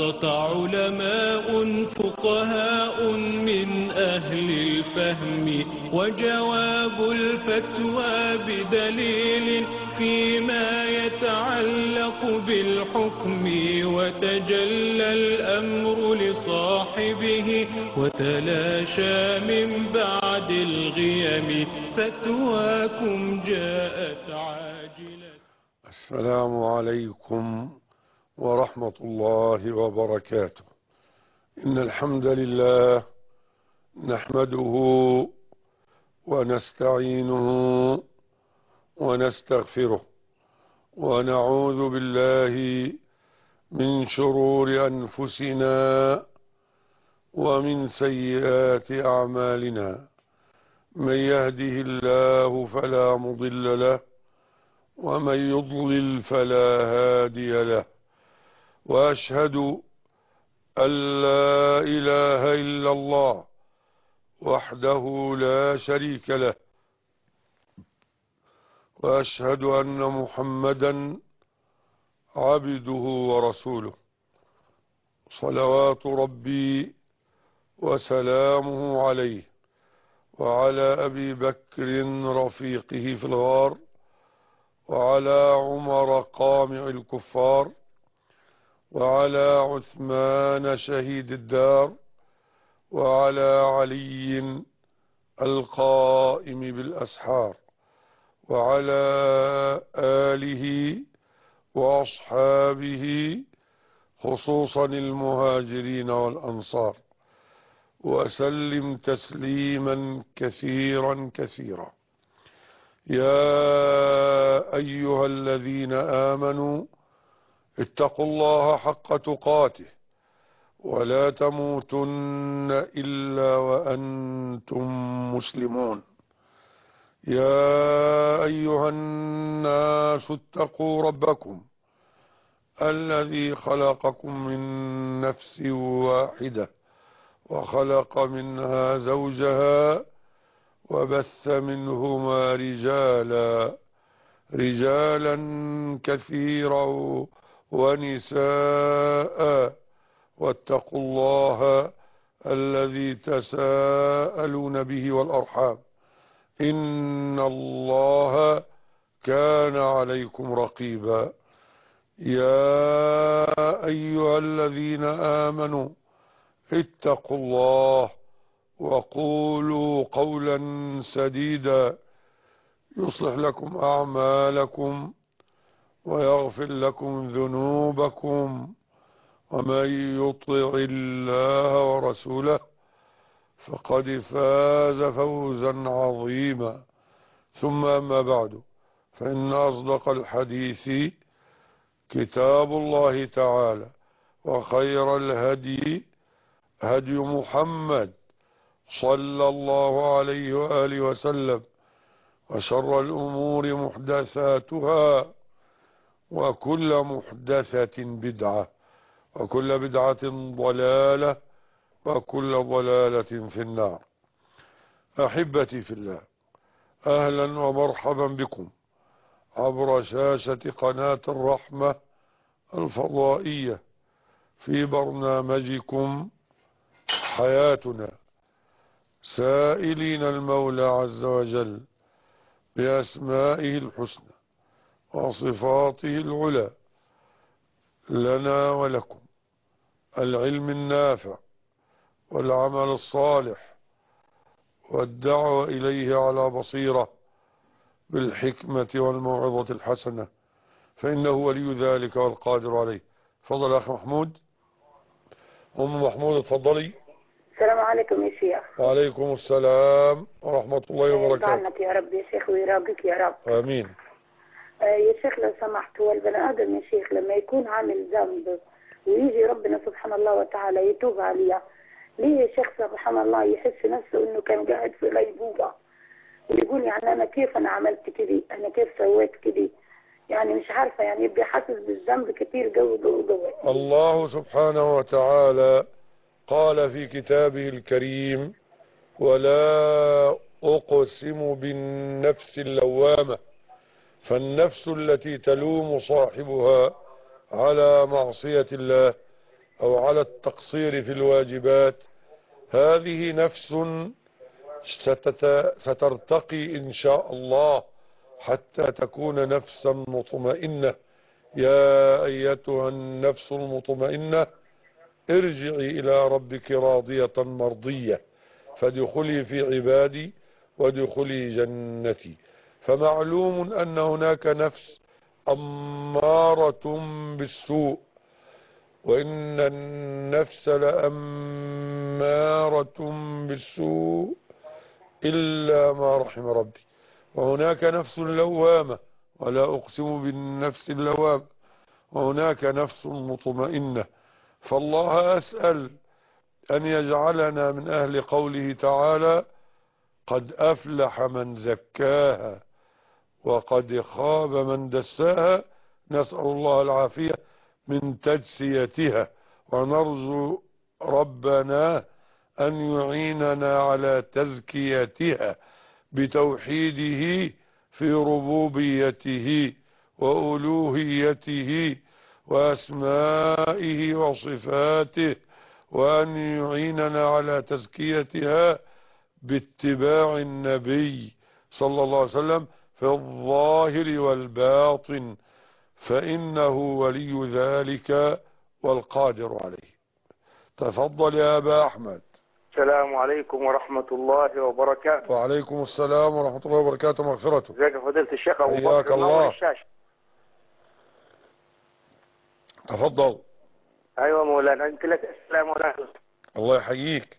خاصة علماء فقهاء من أهل الفهم، وجواب الفتوى بدليل فيما يتعلق بالحكم، وتجلى الأمر لصاحبه وتلاشى من بعد الغيم، فتواكم جاءت عاجلة. السلام عليكم ورحمة الله وبركاته. إن الحمد لله نحمده ونستعينه ونستغفره، ونعوذ بالله من شرور أنفسنا ومن سيئات أعمالنا. من يهده الله فلا مضل له، ومن يضلل فلا هادي له، وأشهد أن لا إله إلا الله وحده لا شريك له، وأشهد أن محمدا عبده ورسوله، صلوات ربي وسلامه عليه وعلى أبي بكر رفيقه في الغار، وعلى عمر قامع الكفار، وعلى عثمان شهيد الدار، وعلى علي القائم بالأسحار، وعلى آله وأصحابه خصوصا المهاجرين والأنصار، وسلم تسليما كثيرا كثيرا. يا أيها الذين آمنوا اتقوا الله حق تقاته ولا تموتن إلا وأنتم مسلمون. يا أيها الناس اتقوا ربكم الذي خلقكم من نفس واحدة، وخلق منها زوجها، وبث منهما رجالا كثيرا ونساء، واتقوا الله الذي تساءلون به والأرحام، إن الله كان عليكم رقيبا. يا أيها الذين آمنوا اتقوا الله وقولوا قولا سديدا يصلح لكم أعمالكم ويغفر لكم ذنوبكم، ومن يطع الله ورسوله فقد فاز فوزا عظيما. ثم أما بعد، فإن أصدق الحديث كتاب الله تعالى، وخير الهدي هدي محمد صلى الله عليه وآله وسلم، وشر الأمور محدثاتها، وكل محدثة بدعة، وكل بدعة ضلالة، وكل ضلالة في النار. أحبتي في الله، أهلا ومرحبا بكم عبر شاشة قناة الرحمة الفضائية في برنامجكم حياتنا، سائلين المولى عز وجل بأسمائه الحسنى وصفاته العلى لنا ولكم العلم النافع والعمل الصالح والدعوة إليه على بصيرة بالحكمة والموعظة الحسنة، فإنه ولي ذلك والقادر عليه. فضل أخ محمود. أم محمود اتفضلي. السلام عليكم يا شيخ. وعليكم السلام ورحمة الله وبركاته. يجعلك يا رب يا شيخ ويراقبك يا رب. آمين. يا شيخ لو سمحت، هو البني آدم يا شيخ لما يكون عامل ذنب ويجي ربنا سبحانه الله وتعالى يتوب عليه، ليه يا شيخ سبحان الله يحس نفسه انه كان قاعد في غيبوبة ويقول يعني انا كيف انا عملت كده، انا كيف سويت كده، يعني مش عارفة، يعني يبقى حاسس بالذنب كتير قوي قوي قوي. الله سبحانه وتعالى قال في كتابه الكريم: ولا أقسم بالنفس اللوامة، فالنفس التي تلوم صاحبها على معصية الله أو على التقصير في الواجبات، هذه نفس سترتقي إن شاء الله حتى تكون نفسا مطمئنة. يا أيتها النفس المطمئنة ارجعي إلى ربك راضية مرضية فادخلي في عبادي وادخلي جنتي. فمعلوم أن هناك نفس أمارة بالسوء، وإن النفس لأمارة بالسوء إلا ما رحم ربي، وهناك نفس لوامة، ولا أقسم بالنفس اللوامة، وهناك نفس مطمئنة. فالله أسأل أن يجعلنا من أهل قوله تعالى: قد أفلح من زكاها وقد خاب من دساها. نسأل الله العافية من تجسيتها، ونرجو ربنا أن يعيننا على تزكيتها بتوحيده في ربوبيته وألوهيته وأسمائه وصفاته، وأن يعيننا على تزكيتها باتباع النبي صلى الله عليه وسلم في الظاهر والباطن، فإنه ولي ذلك والقادر عليه. تفضل يا أبا أحمد. السلام عليكم ورحمة الله وبركاته. وعليكم السلام ورحمة الله وبركاته مغفرته. ازيك يا فضيلة الشيخ أبو حياك بكر الله. منور الشاشة. تفضل. أيوة مولانا، أنت لك السلام مولانا. الله يحييك.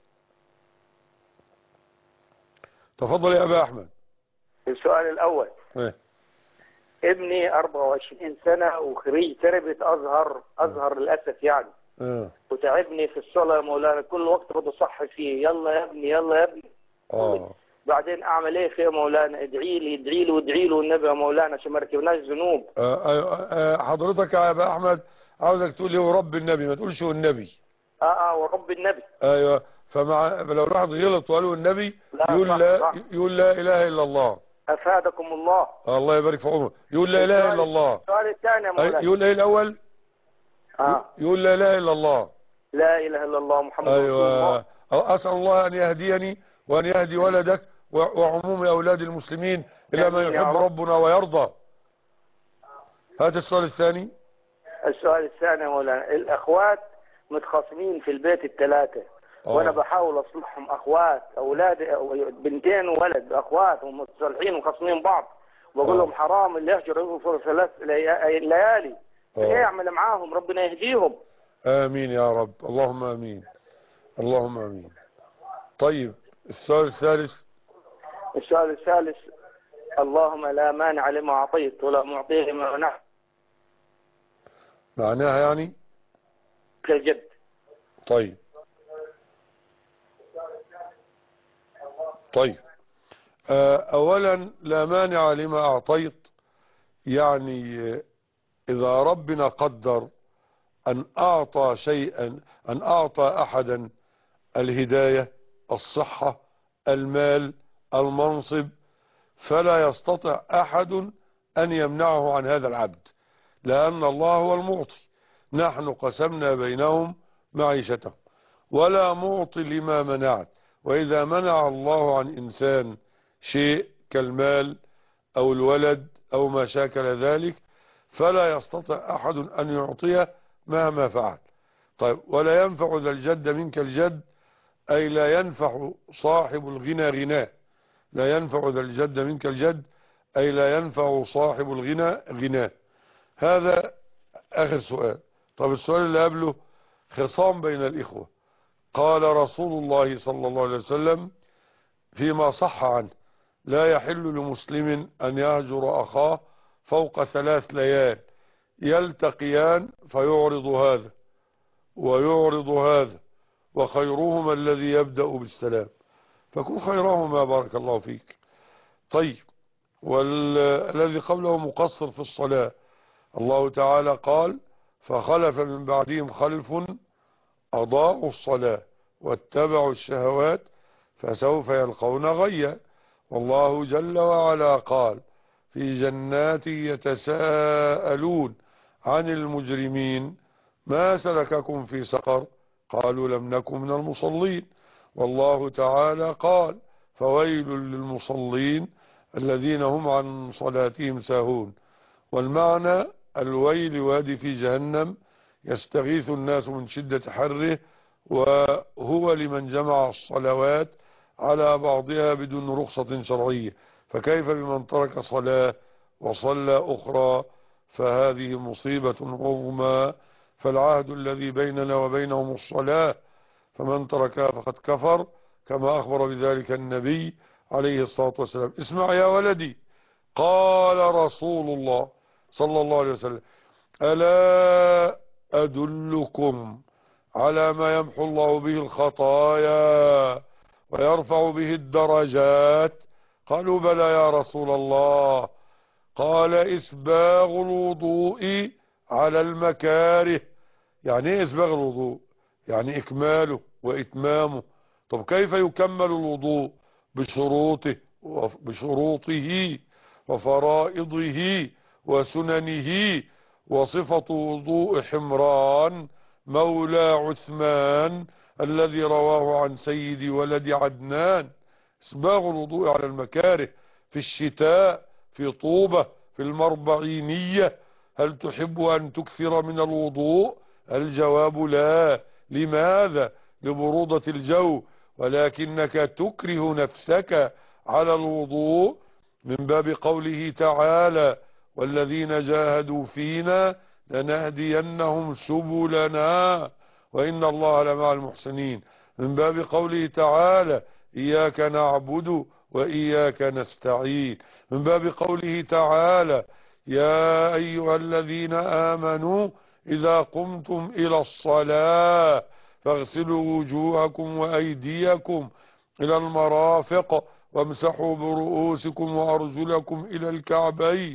تفضل يا أبا أحمد. السؤال الأول: إيه؟ ابني 24 سنة وخريج تربية أزهر للأسف يعني. وتعبني في الصلاة يا مولانا، كل وقت بدي أصحي فيه: يلا يا ابني يلا يا ابني. بعدين أعمل إيه فيه يا مولانا؟ ادعي لي وادعي له النبي يا مولانا عشان ما ركبناش ذنوب. حضرتك يا أبا أحمد عاوزك تقول لي ورب النبي، ما تقولش والنبي. ورب النبي. أيوه. فلو الواحد غلط وقالوا النبي يقول لا إله إلا الله. أفادكم الله. الله يبارك في عمرك. يقول لا إله إلا الله. السؤال الثاني يا مولانا. يقول إيه الأول؟ يقول لا إله إلا الله. لا إله إلا الله محمد رسول الله. أسأل الله أن يهديني وأن يهدي ولدك وعموم أولاد المسلمين إلى ما يحب ربنا ويرضى. هذا السؤال الثاني. السؤال الثاني يا مولانا: الأخوات متخاصمين في البيت الثلاثة، وأنا بحاول أصلحهم. أخوات أولاد بنتين وولد أخوات ومتصالحين وخاصمين بعض، وبقول لهم حرام اللي يهجر في 3 ليالي. ايه اعمل معاهم؟ ربنا يهديهم. امين يا رب، اللهم امين، اللهم امين. طيب السؤال الثالث. السؤال الثالث: اللهم لا مانع لما اعطيت ولا معطي لما منعت. معناها يعني كالجد. طيب اولا لا مانع لما اعطيت، يعني إذا ربنا قدر أن أعطى شيئا، أن أعطى أحدا الهداية، الصحة، المال، المنصب، فلا يستطيع أحد أن يمنعه عن هذا العبد، لأن الله هو المعطي. نحن قسمنا بينهم معيشتهم، ولا معطي لما منعت. وإذا منع الله عن إنسان شيء كالمال أو الولد أو ما شاكل ذلك، فلا يستطيع أحد أن يعطيه مهما فعل. طيب ولا ينفع ذا الجد منك الجد، أي لا ينفع صاحب الغنى غناه. لا ينفع ذا الجد منك الجد أي لا ينفع صاحب الغنى غناه. هذا آخر سؤال. طب السؤال اللي قبله: خصام بين الإخوة. قال رسول الله صلى الله عليه وسلم فيما صح عنه: لا يحل لمسلم أن يهجر أخاه فوق 3 ليال يلتقيان فيعرض هذا ويعرض هذا، وخيرهما الذي يبدأ بالسلام، فكن خيرهما بارك الله فيك. طيب والذي قبله مقصر في الصلاة. الله تعالى قال: فخلف من بعدهم خلف أضاعوا الصلاة واتبعوا الشهوات فسوف يلقون غيا. والله جل وعلا قال: في جنات يتساءلون عن المجرمين ما سلككم في سقر؟ قالوا لم نكن من المصلين. والله تعالى قال فويل للمصلين الذين هم عن صلاتهم ساهون. والمعنى الويل وادي في جهنم يستغيث الناس من شدة حره، وهو لمن جمع الصلوات على بعضها بدون رخصة شرعية، فكيف بمن ترك صلاة وصلى أخرى؟ فهذه مصيبة عظمى. فالعهد الذي بيننا وبينهم الصلاة، فمن تركها فقد كفر، كما أخبر بذلك النبي عليه الصلاة والسلام. اسمع يا ولدي، قال رسول الله صلى الله عليه وسلم: ألا أدلكم على ما يمحو الله به الخطايا ويرفع به الدرجات؟ قالوا بلى يا رسول الله. قال: إسباغ الوضوء على المكاره. يعني ايه إسباغ الوضوء؟ يعني إكماله وإتمامه. طب كيف يكمل الوضوء؟ بشروطه وفرائضه وسننه. وصفة وضوء حمران مولى عثمان الذي رواه عن سيد ولد عدنان: إسباغ الوضوء على المكاره في الشتاء في طوبة في المربعينية. هل تحب أن تكثر من الوضوء؟ الجواب لا. لماذا؟ لبرودة الجو، ولكنك تكره نفسك على الوضوء من باب قوله تعالى: والذين جاهدوا فينا لنهدينهم سبلنا وإن الله لمع المحسنين. من باب قوله تعالى: إياك نعبد وإياك نستعين. من باب قوله تعالى: يا أيها الذين آمنوا إذا قمتم إلى الصلاة فاغسلوا وجوهكم وأيديكم إلى المرافق وامسحوا برؤوسكم وأرجلكم إلى الكعبين.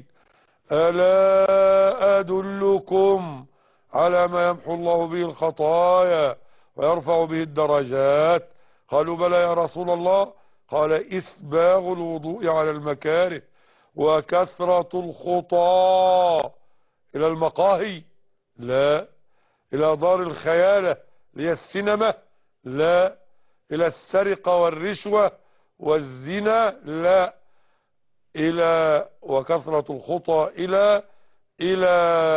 ألا أدلكم على ما يمحو الله به الخطايا ويرفع به الدرجات؟ قالوا بلى يا رسول الله. قال: إسباغ الوضوء على المكاره وكثرة الخطى إلى المقاهي، لا. إلى دار الخيالة هي السينما، لا. إلى السرقة والرشوة والزنا، لا. وكثرة الخطى إلى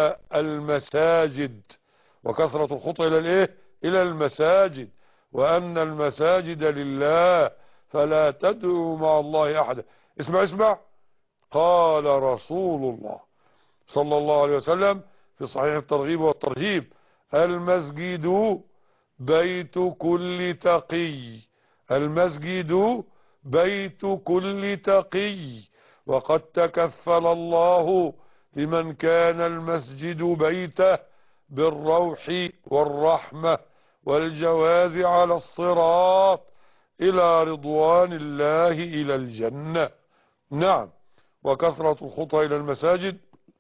المساجد. وكثرة الخطى إلى الإيه؟ إلى المساجد. وأن المساجد لله فلا تدعوا مع الله أحدا. اسمع. قال رسول الله صلى الله عليه وسلم في صحيح الترغيب والترهيب: المسجد بيت كل تقي. المسجد بيت كل تقي. وقد تكفل الله لمن كان المسجد بيته بالروح والرحمة والجواز على الصراط إلى رضوان الله إلى الجنة. نعم. وكثرة الخطى إلى المساجد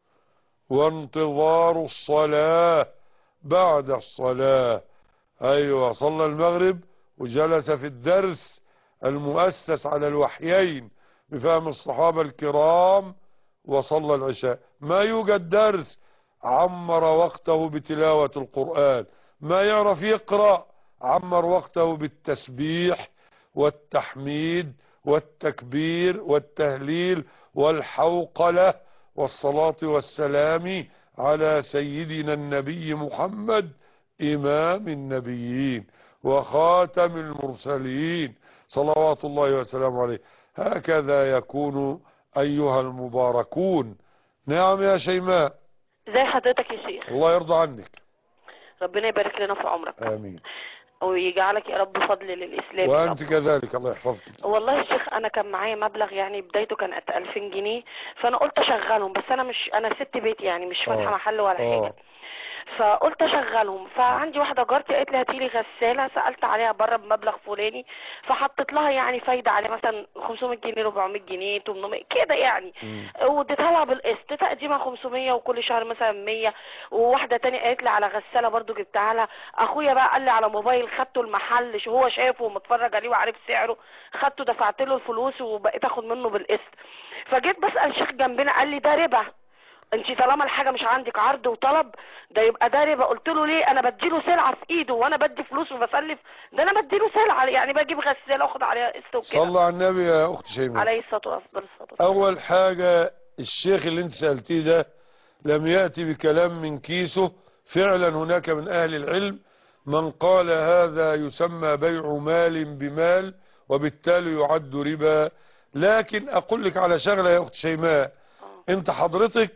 وانتظار الصلاة بعد الصلاة. أيوة، صلى المغرب وجلس في الدرس المؤسس على الوحيين بفهم الصحابة الكرام وصلى العشاء. ما يوجد درس عمر وقته بتلاوة القرآن. ما يعرف يقرأ عمر وقته بالتسبيح والتحميد والتكبير والتهليل والحوقلة والصلاة والسلام على سيدنا النبي محمد إمام النبيين وخاتم المرسلين صلوات الله وسلامه عليه. هكذا يكون أيها المباركون. نعم يا شيماء. ازي حضرتك يا شيخ؟ الله يرضى عنك. ربنا يبارك لنا في عمرك. آمين. ويجعلك يا رب فضل للإسلام. وأنت كذلك، الله يحفظك. والله يا شيخ أنا كان معايا مبلغ، يعني بدايته كانت 2000 جنيه، فأنا قلت أشغلهم، بس أنا ست بيت، يعني مش فاتحة محل ولا حاجة. فقلت اشغلهم. فعندي واحده جارتي قالت لي هاتي لي غساله، سالت عليها بره بمبلغ فلاني، فحطيت لها يعني فايده عليها مثلا 500 جنيه 400 جنيه 800 كده يعني، واديتها لها بالقسط تقديمها 500 وكل شهر مثلا 100. وواحده تاني قالت لي على غساله برضو جبتها لها. اخويا بقى قال لي على موبايل خدته المحل، هو شايفه ومتفرج عليه وعارف سعره، خدته دفعت له الفلوس وبقيت اخد منه بالقسط. فجيت بسال شيخ جنبنا قال لي ده ربا. انت طالما الحاجه مش عندك عرض وطلب ده يبقى ده ربا. قلت له ليه؟ انا بديله سلعه في ايده وانا بدي فلوس وبسلف، ده انا بديله سلعه يعني بجيب غساله واخد عليها قسط وكده. صلى على النبي يا اخت شيماء عليه الصلاه والسلام. اول حاجه الشيخ اللي انت سالتيه ده لم ياتي بكلام من كيسه، فعلا هناك من اهل العلم من قال هذا يسمى بيع مال بمال وبالتالي يعد ربا. لكن اقول لك على شغله يا اخت شيماء، انت حضرتك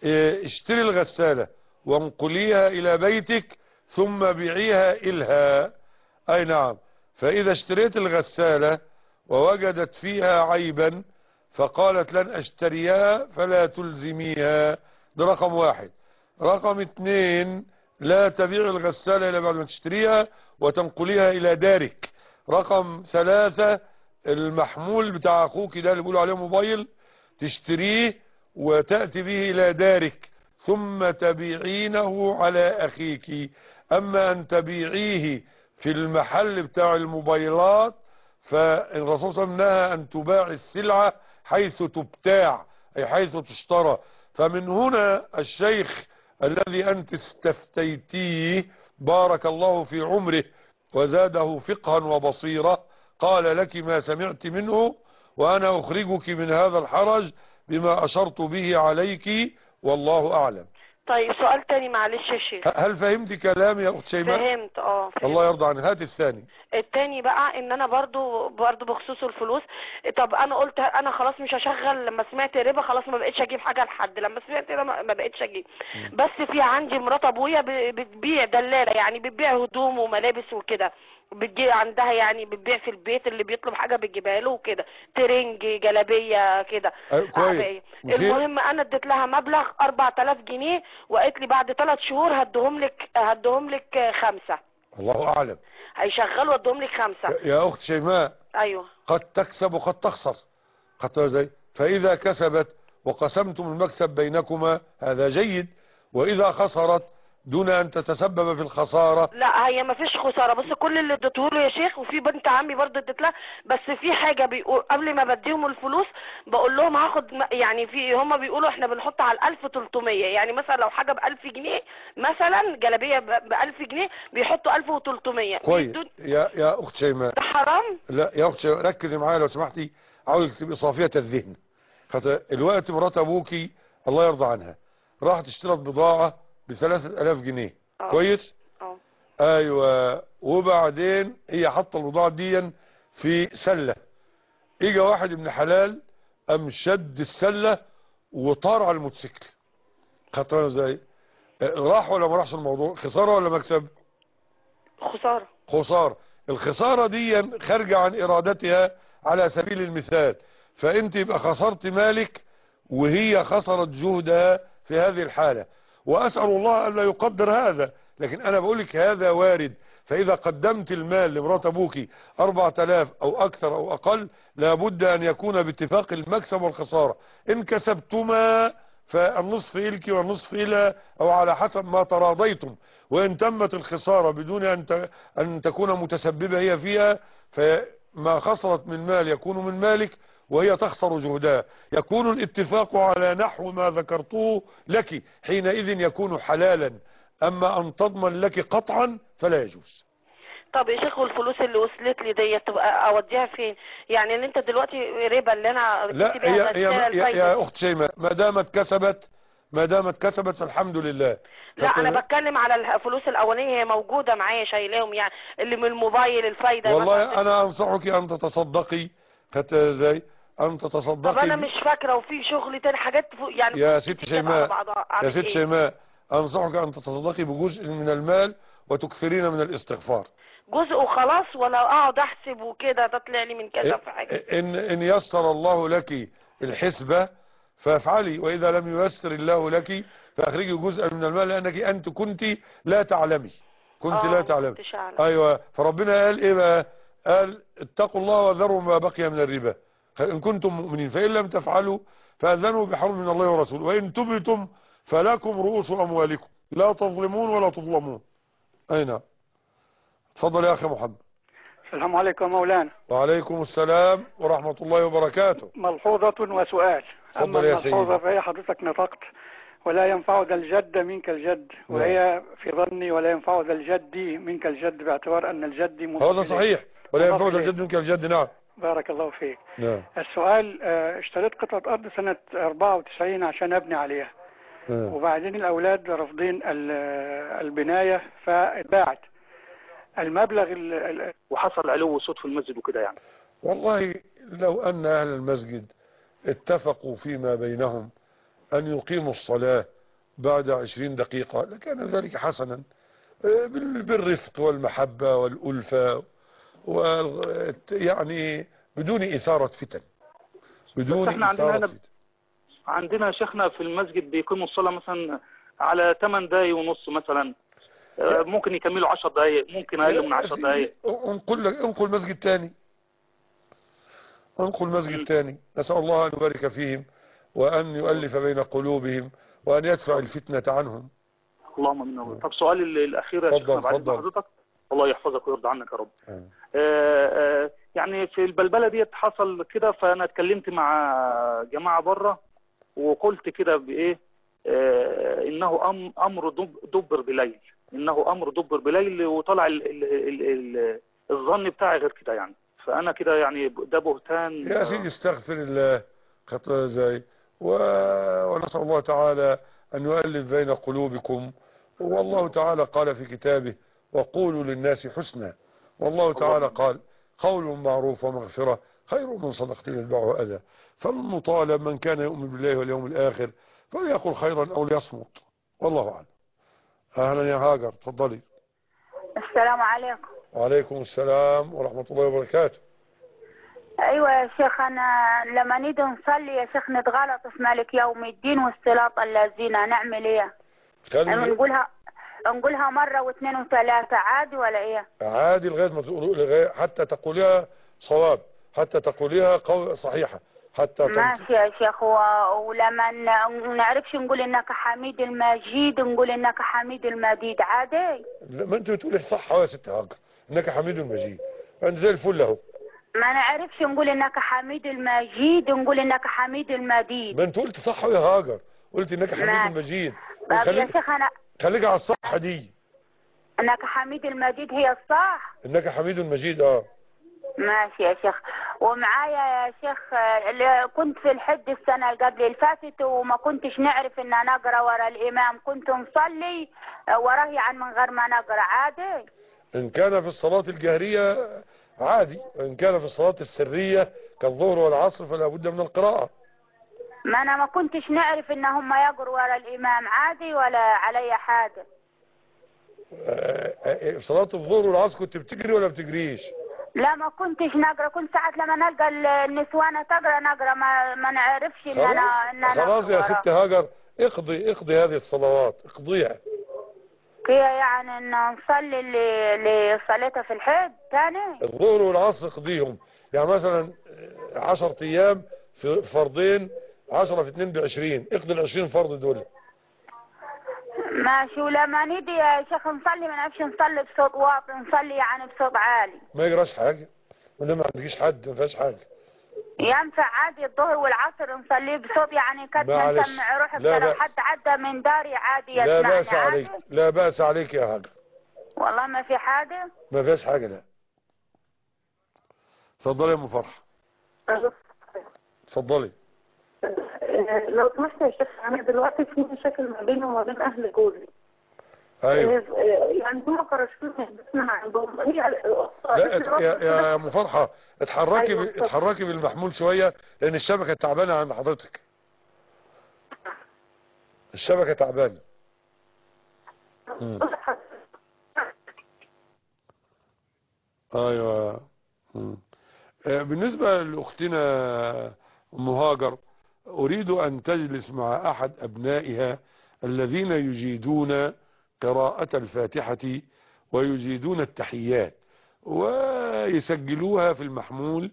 اشتري الغسالة وانقليها الى بيتك ثم بيعيها إلها. اي نعم. فاذا اشتريت الغسالة ووجدت فيها عيبا فقالت لن اشتريها فلا تلزميها. ده رقم واحد. رقم اتنين، لا تبيع الغسالة الا بعد ما تشتريها وتنقليها الى دارك. رقم ثلاثة، المحمول بتاع اخوك ده اللي بيقولوا عليه موبايل تشتريه وتأتي به الى دارك ثم تبيعينه على اخيك. اما ان تبيعيه في المحل بتاع الموبايلات فالرسول صلى الله عليه وسلم نهى ان تباع السلعة حيث تبتاع اي حيث تشترى. فمن هنا الشيخ الذي انت استفتيتيه بارك الله في عمره وزاده فقها وبصيرة قال لك ما سمعت منه، وانا اخرجك من هذا الحرج بما اشرت به عليك والله اعلم. طيب سؤال تاني معلش يا شيخ. هل فهمت كلامي يا اخت شيماء؟ فهمت. فهمت. الله يرضى عنك. هات الثاني. التاني بقى ان انا برضو بخصوص الفلوس. طب انا قلت انا خلاص مش هشغل، لما سمعت ربا خلاص ما بقتش اجيب حاجه لحد، لما سمعت ربا ما بقتش اجيب. بس في عندي مرات ابويا بتبيع دلاله، يعني بتبيع هدوم وملابس وكده، بتجي عندها يعني بتبيع في البيت، اللي بيطلب حاجه بتجيبها له وكده، ترنج جلابيه كده. كويس. المهم انا اديت لها مبلغ 4000 جنيه وقالت لي بعد 3 شهور هديهم لك 5. الله اعلم. هيشغلوا ادهم لك 5. يا اخت شيماء ايوه قد تكسب وقد تخسر. قد زي فاذا كسبت وقسمتم المكسب بينكما هذا جيد، واذا خسرت دون ان تتسبب في الخسارة. لا هي ما فيش خساره. بص كل اللي اديته له يا شيخ، وفي بنت عمي برضه اديت لها، بس في حاجه بيقول قبل ما بديهم الفلوس بقول لهم هاخد يعني في هم بيقولوا احنا بنحط على 1300، يعني مثلا لو حاجه ب 1000 جنيه مثلا جلابيه ب 1000 جنيه بيحطوا 1300. كويس. يا اخت شيماء ده حرام؟ لا يا اخت شيماء ركزي معايا لو سمحتي، عاوزك تبقي صافيه الذهن. الوقت مرات ابوكي الله يرضى عنها راحت اشترت بضاعه ب 3000 جنيه. كويس. ايوه. وبعدين هي حاطه البضاعه دي في سله، اجى واحد ابن حلال قام شد السله وطار على الموتوسيكل. خطرنا ازاي؟ راح ولا ما راحش الموضوع؟ خساره ولا مكسب؟ خساره. خساره. الخساره دي خارجه عن ارادتها على سبيل المثال، فانت يبقى خسرت مالك وهي خسرت جهدها في هذه الحاله، واسال الله ان لا يقدر هذا، لكن انا بقول لك هذا وارد. فاذا قدمت المال لمرات ابوكي 4000 او اكثر او اقل لابد ان يكون باتفاق المكسب والخساره. ان كسبتما فالنصف إلك والنصف إلى او على حسب ما تراضيتم، وان تمت الخساره بدون ان تكون متسببه هي فيها فما خسرت من مال يكون من مالك وهي تخسر جهدها. يكون الاتفاق على نحو ما ذكرته لك، حينئذ يكون حلالا. اما ان تضمن لك قطعا فلا يجوز. طب يا شيخ والفلوس اللي وصلت لي ديت تبقى اوديها فين؟ يعني ان انت دلوقتي ربا اللي انا لا يا اخت شيماء ما دامت كسبت فالحمد لله. لا انا بتكلم على الفلوس الاولانيه، هي موجوده معايا شايلاهم، يعني اللي من الموبايل الفايده. والله انا انصحك ان تتصدقي. خدت ازاي؟ ان تتصدقي. طب انا مش فاكره، وفي شغل تاني حاجات يعني يا ست شيماء انصحك ان تتصدقي بجزء من المال وتكثرين من الاستغفار. جزء وخلاص ولا اقعد احسب وكده تطلع لي من كذا في حاجه؟ ان يسر الله لك الحسبه فافعلي، واذا لم ييسر الله لك فاخرجي جزءا من المال، لانك انت كنت لا تعلمي. لا تعلمي. ايوه. فربنا قال ايه بقى؟ قال اتقوا الله وذروا ما بقي من الربا ان كنتم مؤمنين، فان لم تفعلوا فاذنوا بحرب من الله ورسوله، وان تبتم فلكم رؤوس اموالكم لا تظلمون ولا تظلمون. اي نعم. اتفضل يا اخي محمد. السلام عليكم مولانا. وعليكم السلام ورحمة الله وبركاته. ملحوظة وسؤال. اتفضل يا سيدي. الملحوظة فهي حضرتك نطقت ولا ينفع ذا الجد منك الجد، وهي في ظني ولا ينفع ذا الجد منك الجد، باعتبار أن الجد مضاف هذا صحيح، ولا ينفع ذا الجد منك الجد. نعم. بارك الله فيك. نعم. السؤال، اشتريت قطعة أرض سنة 94 عشان أبني عليها. وبعدين الأولاد رافضين البناية فاتباعت. المبلغ وحصل علو صوت في المسجد وكده يعني. والله لو أن أهل المسجد اتفقوا فيما بينهم أن يقيموا الصلاة بعد 20 دقيقة لكان ذلك حسنا، بالرفق والمحبة والألفة، يعني بدون إثارة فتن. بدون إثارة فتن. عندنا يا شيخنا في المسجد بيقيموا الصلاة مثلا على 8 دقايق ونص مثلا، ممكن يكملوا 10 دقايق، ممكن أقل من 10 دقايق. انقل مسجد تاني، انقل مسجد تاني. نسأل الله أن يبارك فيهم وأن يؤلف بين قلوبهم وأن يدفع الفتنة عنهم. اللهم امين. طب سؤالي الأخير يا شيخنا بعد حضرتك، الله يحفظك ويرضى عنك يا رب. يعني في البلبلة دي حصل كده، فأنا اتكلمت مع جماعة بره وقلت كده بإيه، إنه أمر دبر بليل، إنه أمر دبر بليل، وطلع الظن بتاعي غير كده يعني. فأنا كده يعني ده بهتان يا سيدي. استغفر الله، خطأ زي ونسأل الله تعالى أن يؤلف بين قلوبكم. والله تعالى قال في كتابه وقولوا للناس حسنا، والله تعالى قال قول معروف ومغفرة خير من صدقة يتبعها أذى. فالمطالب من كان يؤمن بالله واليوم الآخر فليقل خيرا أو ليصمت، والله أعلم. أهلا يا هاجر، تفضلي. السلام عليكم. وعليكم السلام ورحمة الله وبركاته. ايوه يا شيخ، انا لما نيجي نصلي يا شيخ نتغلط في مالك يوم الدين والصراط الذين، نعمل ايه؟ نقولها مرة واثنين وثلاثة، عادي ولا ايه؟ عادي لغاية ما تقولوا، حتى تقوليها صواب، حتى تقوليها صحيحة، حتى ماشي يا شيخ. ولما نعرفش نقول انك حميد المجيد نقول انك حميد المجيد، عادي؟ ما انت بتقولي صح يا ست هاجر، انك حميد المجيد، انت زي الفل اهو. ما نعرفش نقول انك حميد المجيد نقول انك حميد المجيد. ما انت قلت صح يا هاجر، قلت انك حميد المجيد. طب يا شيخ انا خليك على الصح دي، انك حميد المجيد هي الصح. انك حميد المجيد. ماشي يا شيخ. ومعايا يا شيخ كنت في الحج السنة قبل الفاتت وما كنتش نعرف ان نقرأ ورا الامام، كنت نصلي وراه يعني من غير ما نقرأ، عادي؟ ان كان في الصلاة الجهرية عادي، وان كان في الصلاة السرية كالظهر والعصر فلا بد من القراءة. ما انا ما كنتش نعرف ان هم يقروا ورا الامام، عادي ولا علي حاجة؟ في صلاة الظهر والعصر كنت بتجري ولا بتجريش؟ لا ما كنتش نقرا، كنت ساعات لما نلقى النسوانة تقرا نقرا، ما نعرفش ان انا خلاص يا ست هاجر، اقضي هذه الصلوات، اقضيها. كده يعني ان نصلي اللي صليتها في الحج تاني؟ الظهر والعصر اقضيهم، يعني مثلا 10 ايام في فرضين، 10 في 2 ب20، اقضي ال20 فرض دول. ماشي. ولما نيجي يا شيخ نصلي ما نعرفش نصلي بصوت واطي، نصلي يعني بصوت عالي. ما يجراش حاجة، وده ما عندكيش حد ما فيهاش حاجة. ينفع عادي الظهر والعصر نصليه بصوت يعني كده نسمع روحك، لو حد عدى من داري عادي يسمعني؟ لا بأس عليك، لا بأس عليك يا هاجر. والله ما في حاجة؟ ما فيهاش حاجة. لا اتفضلي يا ام فرحة. اتفضلي. لو سمحت يا شيخ، انا دلوقتي في مشاكل ما بيني وما بين اهل جوزي. ايوه. يعني هم كرشوني بسمها عندهم هي. لا يا ام فرحة، اتحركي بالمحمول شوية لان الشبكة تعبانة عند حضرتك. الشبكة تعبانة. ايوه. بالنسبة لاختنا ام هاجر، اريد ان تجلس مع احد ابنائها الذين يجيدون قراءة الفاتحة ويجيدون التحيات، ويسجلوها في المحمول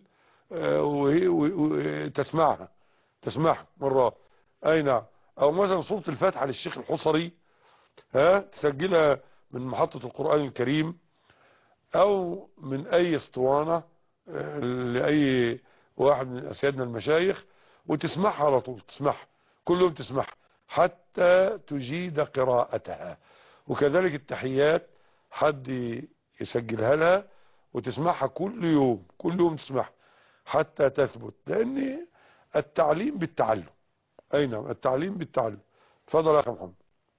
وتسمعها مرات. اي نعم. او مثلا سورة الفاتحة للشيخ الحصري، تسجلها من محطة القرآن الكريم او من اي اسطوانة لاي واحد من اسيادنا المشايخ، وتسمعها على طول، تسمعها كل يوم، تسمعها حتى تجيد قراءتها. وكذلك التحيات حد يسجلها لها وتسمعها كل يوم، كل يوم تسمعها حتى تثبت، لأن التعليم بالتعلم. أي نعم، التعليم بالتعلم. تفضل يا أخي محمد.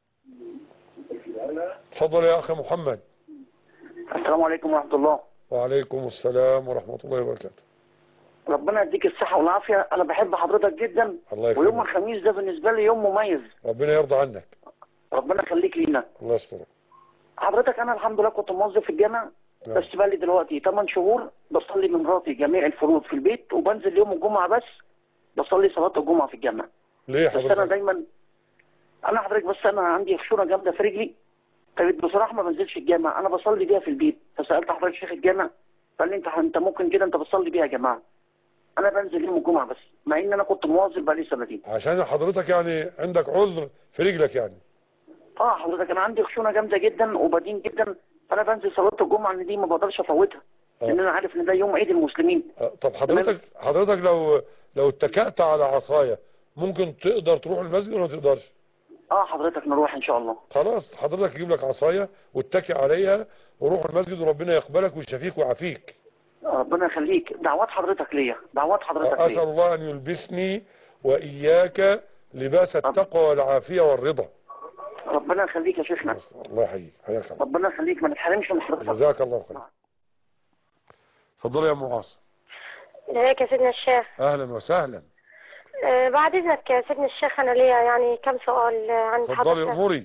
تفضل يا أخي محمد. السلام عليكم ورحمة الله. وعليكم السلام ورحمة الله وبركاته. ربنا يديك الصحة والعافية. أنا بحب حضرتك جدا، الله يخليك. ويوم الخميس ده بالنسبة لي يوم مميز. ربنا يرضى عنك. ربنا يخليك لينا. الله يسترك. حضرتك أنا الحمد لله كنت موظف في الجامعة، بس بقى لي دلوقتي 8 شهور بصلي من مراتي جميع الفروض في البيت، وبنزل يوم الجمعة بس بصلي صلاة الجمعة في الجامعة. ليه حضرتك؟ بس أنا دايما حضرتك بس أنا عندي خشونة جامدة في رجلي، بصراحة ما بنزلش الجامعة، أنا بصلي بيها في البيت. فسألت حضرتك شيخ الجامع قال لي أنت ممكن كده أنت بتصلي بيها يا جماعة. أنا بنزل يوم الجمعة بس، مع إن أنا كنت مواظب بقى لي سنتين. عشان حضرتك يعني عندك عذر في رجلك يعني. حضرتك أنا عندي خشونة جامدة جدا وبدين جدا، فأنا بنزل صلاة الجمعة إن دي ما بقدرش أفوتها، لأن أنا عارف إن ده يوم عيد المسلمين. طب حضرتك لو اتكأت على عصاية ممكن تقدر تروح المسجد ولا ما تقدرش؟ حضرتك نروح إن شاء الله. خلاص، حضرتك يجيب لك عصاية واتكئ عليها وروح المسجد وربنا يقبلك ويشفيك ويعافيك. ربنا يخليك. دعوات حضرتك ليا، دعوات حضرتك ليا. أسأل الله أن يلبسني وإياك لباس التقوى والعافية والرضا. ربنا يخليك يا شيخنا. الله يحييك، حياك الله. ربنا يخليك، ما نتحرمش من حضرتك. جزاك الله خير. اتفضل يا ام عاصم. ازيك يا سيدنا الشيخ؟ اهلا وسهلا. بعد اذنك يا سيدنا الشيخ، انا ليا يعني كم سؤال عند حضرتك. اتفضلي اموري.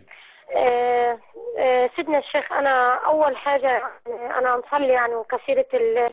سيدنا الشيخ، انا اول حاجه انا نصلي يعني وكثيره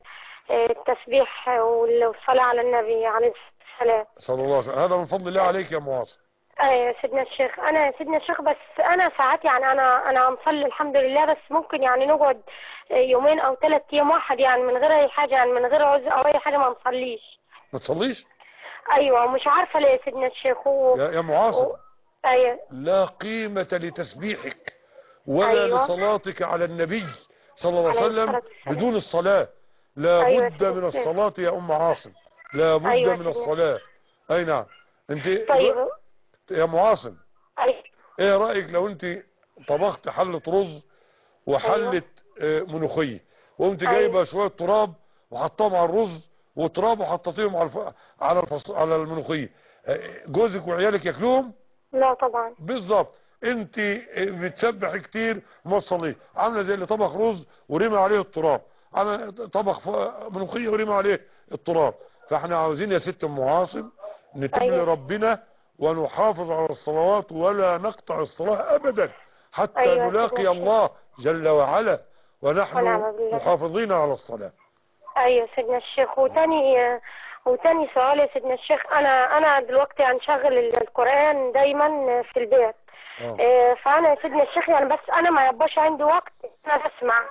التسبيح والصلاه على النبي عليه الصلاه. صلى الله عليه وسلم. هذا من فضل الله عليك يا ام عاصم. يا سيدنا الشيخ، انا يا سيدنا الشيخ بس انا ساعات يعني انا نصلي الحمد لله، بس ممكن يعني نقعد يومين او 3 ايام واحد يعني من غير اي حاجه، يعني من غير عذر او اي حاجه ما نصليش. ما تصليش؟ ايوه، مش عارفه ليه يا سيدنا الشيخ. يا ام عاصم، ايوه، لا قيمه لتسبيحك ولا لصلاتك على النبي صلى الله عليه وسلم بدون الصلاه. لا بد من الصلاه يا ام عاصم، لا بد من الصلاه. اي نعم. انت طيب يا ام عاصم، ايوه، ايه رايك لو انت طبخت حله رز وحله ملوخيه وقمت جايبه شويه تراب وحطاهم على الرز وتراب وحطيتيهم على الملوخيه، جوزك وعيالك ياكلوهم؟ لا طبعا. بالظبط. انت بتسبح كتير وما تصليه، عامله زي اللي طبخ رز ورمى عليه التراب، طبخ ملوخيه ورمى عليه التراب. فاحنا عاوزين يا ست ام عاصم نتوب لربنا ونحافظ على الصلوات ولا نقطع الصلاه ابدا حتى نلاقي الله جل وعلا ونحن محافظين على الصلاه. ايوه سيدنا الشيخ. وتاني سؤال يا سيدنا الشيخ، انا دلوقتي هنشغل القرآن دايما في البيت. فانا يا سيدنا الشيخ يعني بس انا ما يبقاش عندي وقت انا اسمع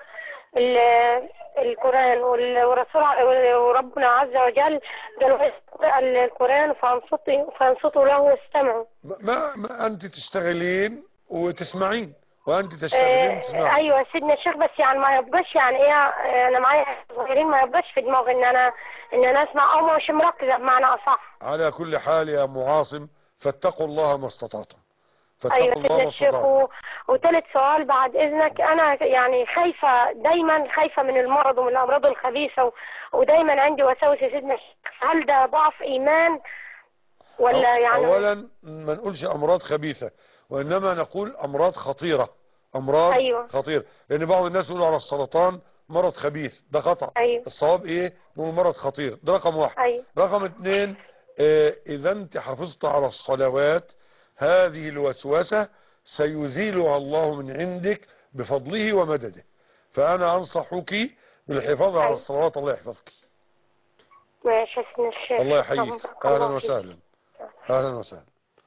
القرآن، والرسول وربنا عز وجل قال القرآن فانصتوا له واستمعوا. ما انت تشتغلين وتسمعين وانت تشتغلين وتسمعين. ايوه سيدنا الشيخ، بس يعني ما يبقاش يعني انا معايا صغيرين، ما يبقاش في دماغي ان انا اسمع او مش مركزه بمعنى اصح. على كل حال يا ام عاصم، فاتقوا الله ما استطعتم. ايوه سيدنا الشيخ. وثالث سؤال بعد اذنك، انا يعني دايما خايفه من المرض ومن الامراض الخبيثه، ودايما عندي وساوس يا سيدنا الشيخ. هل ده ضعف ايمان ولا يعني؟ اولا ما نقولش امراض خبيثه، وانما نقول امراض خطيره. امراض خطيره، لان بعض الناس يقولوا على السرطان مرض خبيث، ده خطأ. الصواب ايه؟ نقول مرض خطير. ده رقم 1. رقم 2، اذا انت حافظت على الصلوات هذه الوسوسة سيزيلها الله من عندك بفضله ومدده. فأنا أنصحك بالحفاظ على الصلوات. الله يحفظك. ماشي يا سيدنا الشيخ. الله يحييك. أهلا وسهلا. أهلا وسهلا.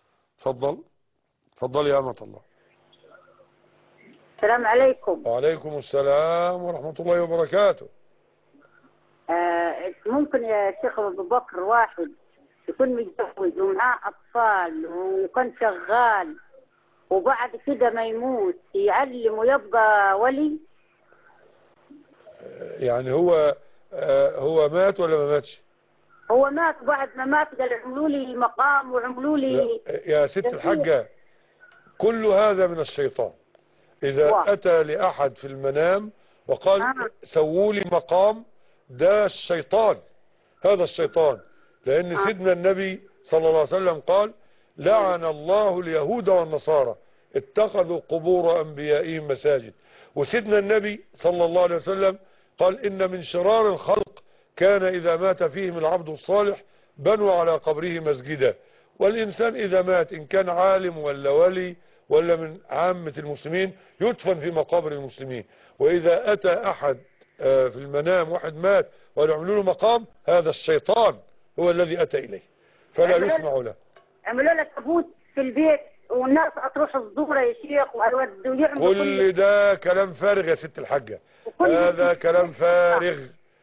تفضل يا أمة الله. السلام عليكم. وعليكم السلام ورحمة الله وبركاته. ممكن يا شيخ أبو بكر واحد يكون متجوز ومعاه أطفال وكان شغال وبعد كده ما يموت يعلم ويبقى ولي؟ يعني هو مات ولا ما ماتش؟ هو مات. بعد ما مات قال عملوا لي مقام وعملوا لي. يا ست الحاجة كل هذا من الشيطان. إذا أتى لأحد في المنام وقال سووا لي مقام، ده الشيطان، هذا الشيطان. لأن سيدنا النبي صلى الله عليه وسلم قال لعن الله اليهود والنصارى اتخذوا قبور أنبيائهم مساجد. وسيدنا النبي صلى الله عليه وسلم قال إن من شرار الخلق كان إذا مات فيهم العبد الصالح بنوا على قبره مسجدا. والإنسان إذا مات إن كان عالم ولا ولي ولا من عامة المسلمين يدفن في مقابر المسلمين. وإذا أتى أحد في المنام واحد مات ويعملوا له مقام، هذا الشيطان هو الذي أتى إليه فلا يسمع له. عملوا لك تابوت في البيت والناس هتروح الظهر يا شيخ ويعملوا كل ده كلام فارغ يا ست الحاجة، هذا كلام فارغ.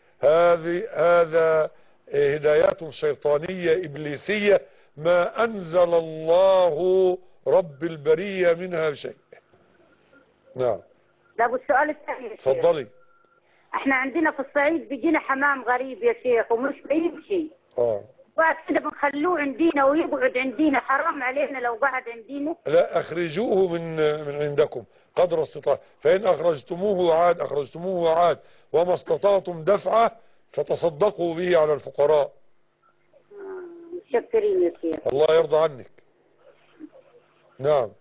هذا هدايات شيطانية إبليسية ما أنزل الله رب البرية منها شيء. نعم. لا والسؤال الثاني يا شيخ. اتفضلي. احنا عندنا في الصعيد بيجينا حمام غريب يا شيخ ومش بيمشي. بعد كده بنخلوه عندنا ويقعد عندنا، حرام علينا لو قعد عندنا؟ لا، اخرجوه من عندكم قدر استطاعة، فإن أخرجتموه عاد أخرجتموه عاد، وما استطعتم دفعه فتصدقوا به على الفقراء. متشكرين يا شيخ. الله يرضى عنك. نعم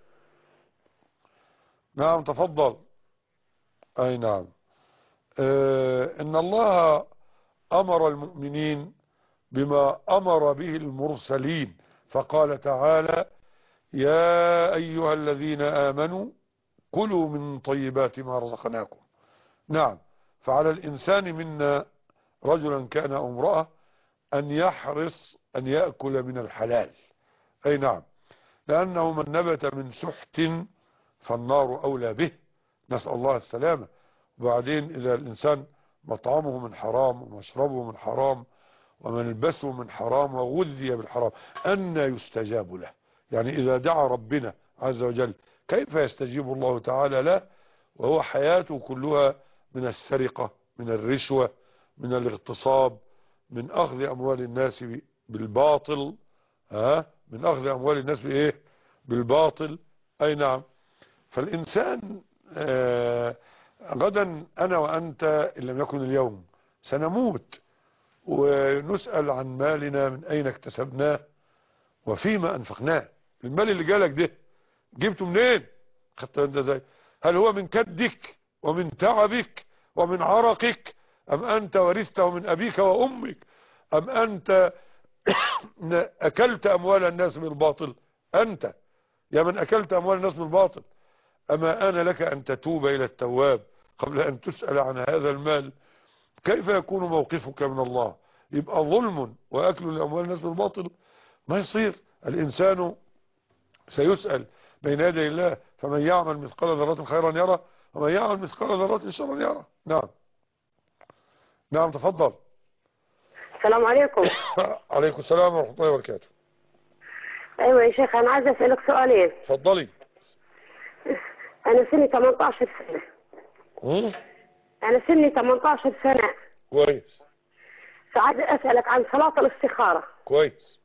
نعم تفضل. أي نعم. إن الله أمر المؤمنين بما أمر به المرسلين، فقال تعالى يا أيها الذين آمنوا كلوا من طيبات ما رزقناكم. نعم. فعلى الإنسان منا رجلا كان أو امرأة أن يحرص أن يأكل من الحلال. أي نعم، لأنه من نبت من سحت فالنار أولى به، نسأل الله السلامة. وبعدين إذا الإنسان مطعمه من حرام ومشربه من حرام وملبسه من حرام وغذي بالحرام، أن يستجاب له؟ يعني إذا دعا ربنا عز وجل كيف يستجيب الله تعالى له وهو حياته كلها من السرقة، من الرشوة، من الاغتصاب، من أخذ أموال الناس بالباطل. من أخذ أموال الناس بإيه؟ بالباطل. أي نعم. فالإنسان غدا أنا وأنت إن لم يكن اليوم سنموت ونسأل عن مالنا من أين اكتسبناه وفيما أنفقناه. المال اللي جالك ده جبته منين؟ خدته انت ازاي؟ هل هو من كدك ومن تعبك ومن عرقك، أم أنت ورثته من أبيك وأمك، أم أنت أكلت أموال الناس بالباطل؟ أنت يا من أكلت أموال الناس بالباطل. أما آن لك أن تتوب إلى التواب قبل أن تسأل عن هذا المال. كيف يكون موقفك من الله؟ يبقى ظلم وأكل لأموال الناس بالباطل ما يصير. الإنسان سيسأل بين يدي الله، فمن يعمل مثقال ذرة خيرا يرى ومن يعمل مثقال ذرة شرا يرى. نعم نعم تفضل. السلام عليكم. عليكم السلام ورحمة الله وبركاته. ايوه يا شيخ، انا عايزه اسالك سؤالين. تفضلي. انا سني 18 سنه. انا سني 18 سنه. كويس. فعايزه اسالك عن صلاه الاستخاره. كويس.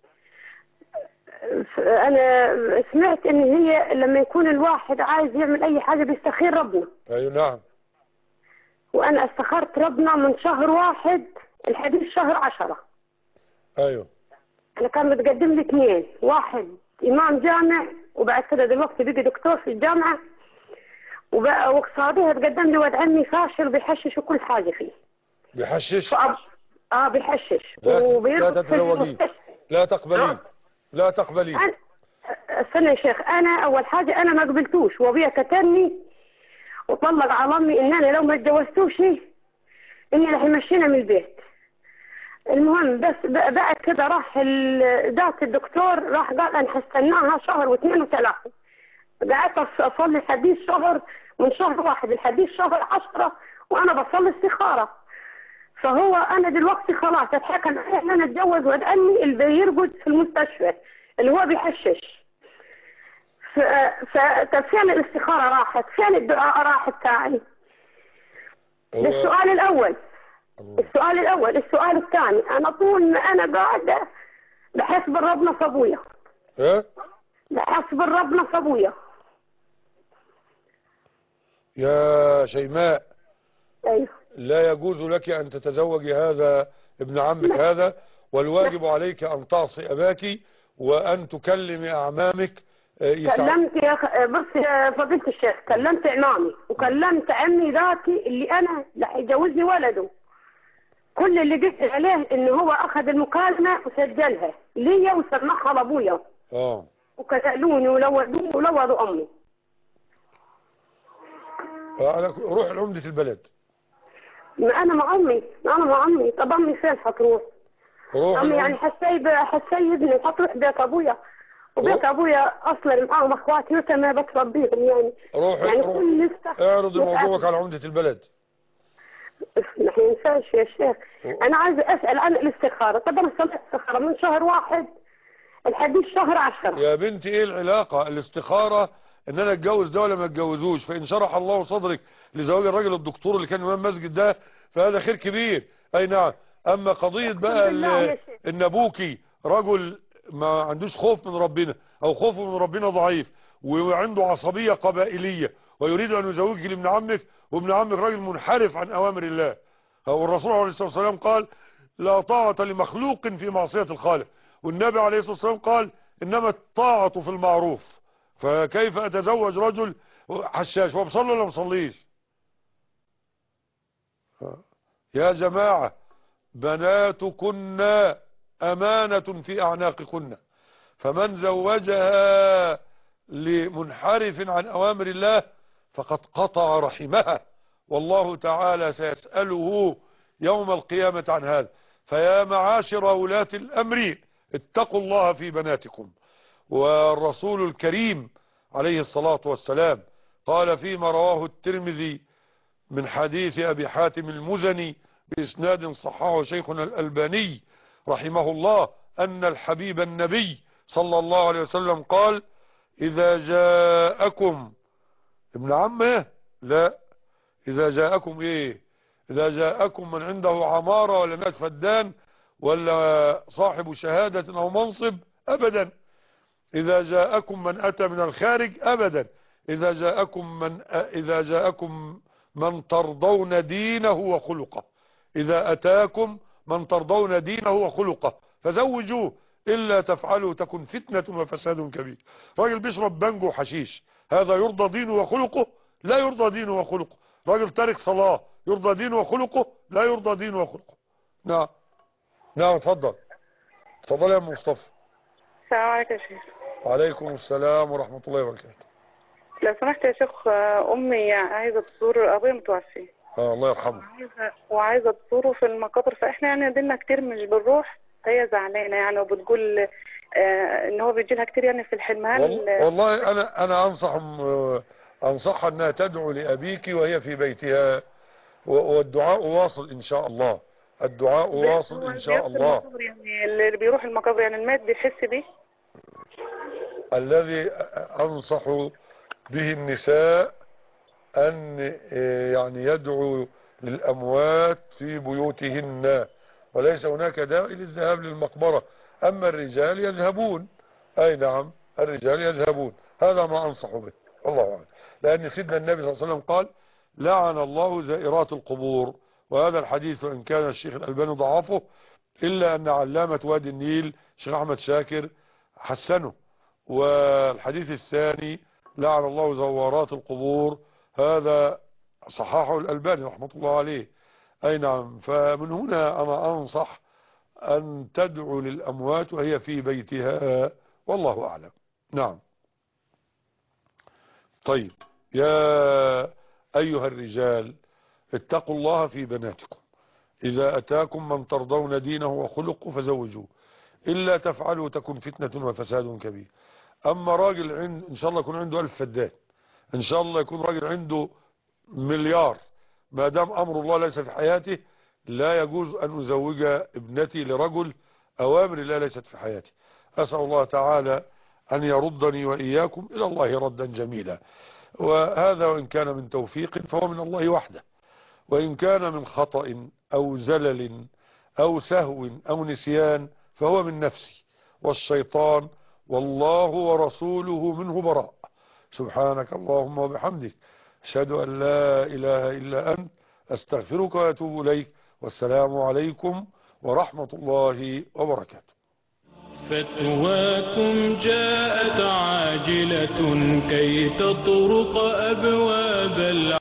انا سمعت ان هي لما يكون الواحد عايز يعمل اي حاجه بيستخير ربنا. ايوه نعم. وانا استخرت ربنا من شهر 1 لحد شهر 10. ايوه. انا كان متقدم لي 2، واحد امام جامع وبعد كده دلوقتي بيجي دكتور في الجامعه، وبقى وقصادها تقدم لي واد عمي فاشل بيحشش وكل حاجه فيه. بيحشش؟ بيحشش. لا تتزوجي، لا تقبلي، لا تقبلي. استنى يا شيخ، انا اول حاجه انا ما قبلتوش وابويا كترني وطلق على امي ان انا لو ما اتجوزتوش اني رح يمشينا من البيت. المهم بس بعد كده راح ذاك الدكتور راح قال انا هستناها شهر واثنين وثلاثه. قعدت اصلي حديث شهر من شهر 1 لحديث شهر 10 وانا بصلي استخاره. فهو انا دلوقتي خلاص اتحكم ان انا اتجوز واد عمي اللي بيرقد في المستشفى اللي هو بيحشش. ففين الاستخاره راحت؟ فين الدعاء راحت تاعي؟ ده السؤال الاول. السؤال الثاني، انا طول ما انا قاعده بحسب ربنا في ابويا. ايه؟ بحسب ربنا في ابويا. يا شيماء. ايوه. لا يجوز لك أن تتزوجي هذا ابن عمك هذا، والواجب عليك أن تعصي أباك وأن تكلمي أعمامك. كلمت يا بص يا فضيلة الشيخ، كلمت إمامي وكلمت عمي ذاتي اللي أنا هيجوزني ولده. كل اللي قلت عليه إن هو أخذ المكالمة وسجلها ليا وسمعها لأبويا. وكتلوني ولوضوا أمي. روح لعمدة البلد. ما أنا مع أمي. طب أمي فين هتروح؟ أمي يعني حسي ابني هتروح بيت أبويا، وبيت أبويا أصلا معاهم أخواتي وما بتربيهم يعني. روح اعرض موضوعك على عمدة البلد. ما ينفعش يا شيخ. أنا عايزة أسأل عن الاستخارة. طب أنا صليت استخارة من شهر 1 الحديث شهر 10. يا بنتي إيه العلاقة الاستخارة إن أنا أتجوز ده ولا ما أتجوزوش؟ فإن شرح الله صدرك لزواج الراجل الدكتور اللي كان إمام مسجد ده فهذا خير كبير. أي نعم. أما قضية بقى إن أبوكي رجل ما عندوش خوف من ربنا أو خوفه من ربنا ضعيف وعنده عصبية قبائلية ويريد أن يزوجك لابن عمك، وابن عمك راجل منحرف عن أوامر الله. والرسول عليه الصلاة والسلام قال لا طاعة لمخلوق في معصية الخالق، والنبي عليه الصلاة والسلام قال إنما الطاعة في المعروف. فكيف أتزوج رجل حشاش؟ هو بصلي ولا مصليش؟ يا جماعة بناتكن أمانة في أعناقكن، فمن زوجها لمنحرف عن أوامر الله فقد قطع رحمها، والله تعالى سيسأله يوم القيامة عن هذا. فيا معاشر ولاة الأمر اتقوا الله في بناتكم. والرسول الكريم عليه الصلاة والسلام قال فيما رواه الترمذي من حديث أبي حاتم المزني بإسناد صححه شيخنا الألباني رحمه الله أن الحبيب النبي صلى الله عليه وسلم قال إذا جاءكم ابن عمه لا إذا جاءكم إيه؟ إذا جاءكم من عنده عمارة ولا مات فدان ولا صاحب شهادة أو منصب أبدا. إذا جاءكم من أتى من الخارج أبدا. إذا جاءكم من ترضون دينه وخلقه. إذا أتاكم من ترضون دينه وخلقه فزوجوه، إلا تفعلوا تكن فتنة وفساد كبير. راجل بيشرب بانجو وحشيش هذا يرضى دينه وخلقه؟ لا يرضى دينه وخلقه. راجل تارك صلاة يرضى دينه وخلقه؟ لا يرضى دينه وخلقه. نعم اتفضل يا ام مصطفى. السلام عليكم يا شيخ. وعليكم السلام ورحمة الله وبركاته. لو سمحت يا شيخ، أمي عايزة تزور أبويا متوفي. الله يرحمه. وعايزة تزوره في المقابر، فإحنا يعني دينا كتير مش بنروح. هي زعلانة يعني وبتقول إن هو بيجي لها كتير يعني في الحلم. والله أنا أنصحها أنها تدعو لأبيك وهي في بيتها، والدعاء واصل إن شاء الله. الدعاء واصل إن شاء الله. يعني اللي بيروح المقابر يعني الميت بيحس بيه. الذي أنصح به النساء أن يعني يدعو للأموات في بيوتهن، وليس هناك داعي للذهاب للمقبرة. أما الرجال يذهبون. أي نعم الرجال يذهبون. هذا ما أنصح به الله أعلم. لأن سيدنا النبي صلى الله عليه وسلم قال لعن الله زائرات القبور. وهذا الحديث وإن كان الشيخ الألباني ضعفه إلا أن علامة وادي النيل الشيخ أحمد شاكر حسنه. والحديث الثاني لعن الله زوارات القبور هذا صححه الألباني رحمة الله عليه. أي نعم. فمن هنا أنا أنصح أن تدعو للأموات وهي في بيتها والله أعلم. نعم. طيب يا أيها الرجال اتقوا الله في بناتكم. إذا أتاكم من ترضون دينه وخلقه فزوجوه، إلا تفعلوا تكن فتنة وفساد كبير. أما راجل إن شاء الله يكون عنده 1000 فدان، إن شاء الله يكون راجل عنده مليار، ما دام أمر الله ليس في حياته لا يجوز أن أزوج ابنتي لرجل أوامر الله ليست في حياتي. أسأل الله تعالى أن يردني وإياكم إلى الله ردا جميلا. وهذا وإن كان من توفيق فهو من الله وحده، وإن كان من خطأ أو زلل أو سهو أو نسيان فهو من نفسي والشيطان، والله ورسوله منه براء. سبحانك اللهم وبحمدك أشهد أن لا إله إلا أنت أستغفرك وأتوب إليك. والسلام عليكم ورحمة الله وبركاته. فتواكم جاءت عاجلة كي تطرق أبواب